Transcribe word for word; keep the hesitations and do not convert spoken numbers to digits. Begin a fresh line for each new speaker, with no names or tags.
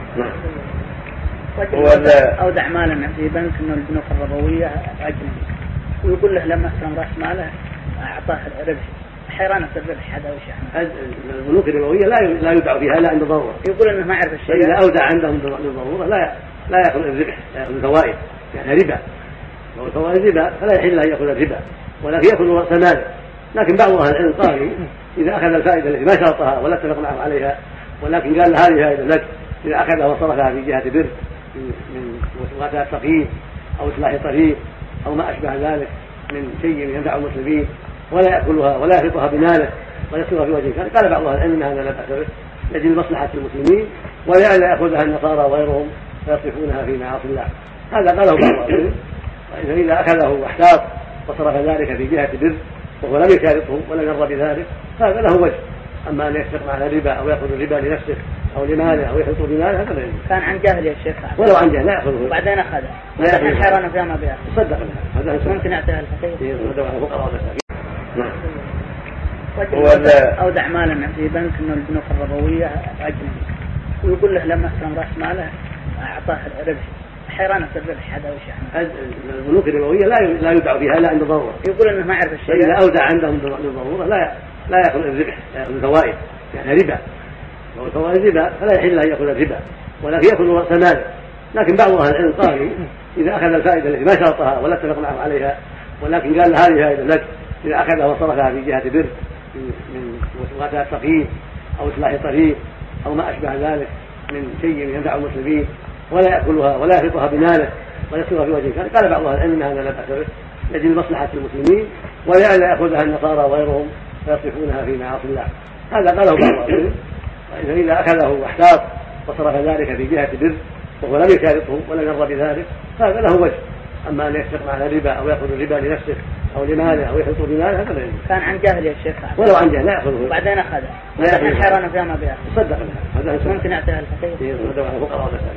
أودع مالا في بنك إنه البنوك الربوية أجنبي، ويقول له لما أسلم رأس ماله أعطاه ربح، حيران في الربح هذا وش يعني؟
البنوك الربوية لا لا يودع فيها لا عند ضرورة.
يقول إنه ما يعرف الشيء.
إذا أودع عندهم للضرورة لا لا يأخذ الربح، لا يأخذ الفوائد، يعني ربا. لو الفوائد ربا فلا يحل أن يأخذ الربا، ولكن يأخذ رأس ماله. لكن بعض أهل العلم قالوا إذا أخذ الفائدة التي ما شرطها ولا اتفق معه عليها، ولكن قال هذه فائدة لك، إذا أخذها وصرفها في جهة بر من وسائل التقييم أو إصلاح طريق أو ما أشبه ذلك من شيء ينفع المسلمين، ولا يأكلها ولا يخلطها بماله ويصرفها في وجه ثاني، قال بعض أهل العلم هذا لا بأس به لأجل مصلحة المسلمين، ولا يأخذها النصارى وغيرهم فيصرفونها في معاصي الله. هذا قاله بعض أهل العلم. فإذا أخذه واحتاط وصرف ذلك في جهة بر وهو لم يشارطه ولا يرضى بذلك هذا له وجه. أما أن يشتق على الربا أو يأخذ الربا لنفسه أو لماله أو يحط بماله هذا لا يجوز.
كان عن جهل يا شيخ،
ولو عن جهل لا يأخذه
وبعدين أخذه لكن حيران فيها ما بيأخذ
صدق لها، هذا
ممكن يعطيها الفقير
فقراء
مساكين. أودع مالا في بنك إنه البنوك الربوية أجنبي، ويقول له لما أسلم رأس ماله أعطاه ربح، حيران في الربح هذا وش يعني؟
البنوك الربوية لا لا يودع فيها لا عند ضرورة.
يقول إنه ما يعرف الشيء.
إذا أودع عندهم للضرورة لا لا يأخذ الربح، لا يأخذ الفوائد، يعني ربا. لو الفوائد ربا فلا يحل أن يأخذ الربا، ولكن يأخذ رأس ماله. لكن بعض أهل العلم قالوا إذا أخذ الفائدة التي ما شرطها ولا اتفق معه عليها، ولكن قال هذه فائدة لك، إذا أخذها وصرفها في جهة بر من وسائل التقييم أو إصلاح طريق أو ما أشبه ذلك من شيء ينفع المسلمين، ولا يأكلها ولا يخلطها بماله ويصرفها في وجه ثاني، قال بعض أهل العلم هذا لا بأس به لأجل مصلحة المسلمين، ولا يأخذها النصارى وغيرهم فيصرفونها في معاصي الله. هذا قاله بعض أهل العلم. فإذا أخذه واحتاط وصرف ذلك في جهة بر وهو لم يشارطه ولا يرضى بذلك هذا له وجه. أما أن يشتق على الربا أو يأخذ الربا لنفسه أو لماله أو يحط بماله هذا لا يجوز.
كان عن جهل يا شيخ،
ولو عن جهل لا يأخذه
وبعدين أخذه لكن حيران فيها ما بيأخذ
صدق لها، هذا
ممكن يعطيها الفقير.